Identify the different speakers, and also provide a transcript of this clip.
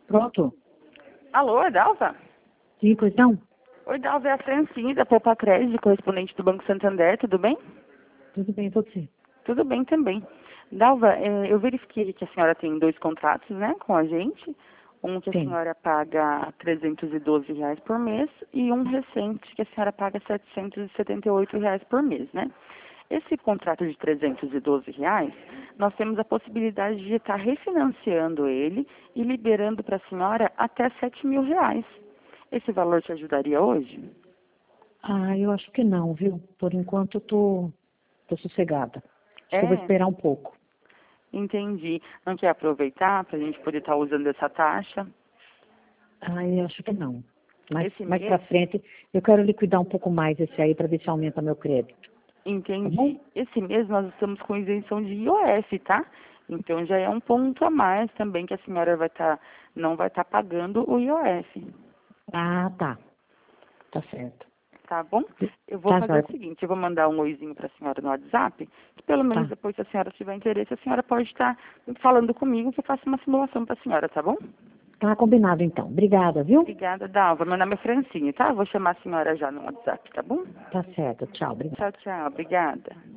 Speaker 1: Pronto?
Speaker 2: Alô, é Dalva?
Speaker 1: Sim, pois não?
Speaker 2: Oi, Dalva, é a Francine, da Poupa Crédito, correspondente do Banco Santander, tudo bem?
Speaker 1: Tudo bem, você?
Speaker 2: Tudo bem também. Dalva, eu verifiquei que a senhora tem 2 contratos, né, com a gente. Um que a
Speaker 1: Tem.
Speaker 2: senhora paga R$ 312 por mês e um recente que a senhora paga R$ 778 por mês, né? Esse contrato de R$ 312, nós temos a possibilidade de estar refinanciando ele e liberando para a senhora até R$ 7.000. Esse valor te ajudaria hoje?
Speaker 1: Ah, eu acho que não, viu? Por enquanto eu tô sossegada. Acho que eu vou
Speaker 2: É,
Speaker 1: esperar um pouco.
Speaker 2: entendi. Não quer aproveitar para a gente poder estar usando essa taxa?
Speaker 1: Ah, eu acho que não.
Speaker 2: Esse
Speaker 1: Mais pra
Speaker 2: mês?
Speaker 1: frente, eu quero liquidar um pouco mais esse aí para ver se aumenta meu crédito. Tá bom?
Speaker 2: Entendi. Esse mês nós estamos com isenção de IOF, tá? Então já é um ponto a mais também que a senhora não vai estar pagando o IOF.
Speaker 1: Ah, tá. Tá certo.
Speaker 2: Tá bom? Eu vou
Speaker 1: Tá,
Speaker 2: fazer
Speaker 1: joia.
Speaker 2: o seguinte, eu vou mandar um oizinho para a senhora no WhatsApp, que pelo menos
Speaker 1: Tá.
Speaker 2: depois, se a senhora tiver interesse, a senhora pode estar falando comigo que eu faço uma simulação para a senhora, tá bom?
Speaker 1: Tá combinado então. Obrigada, viu?
Speaker 2: Obrigada, Dalva. Meu nome é Francine, tá? Eu vou chamar a senhora já no WhatsApp, tá bom?
Speaker 1: Tá certo. Tchau, obrigada.
Speaker 2: Tchau, tchau. Obrigada.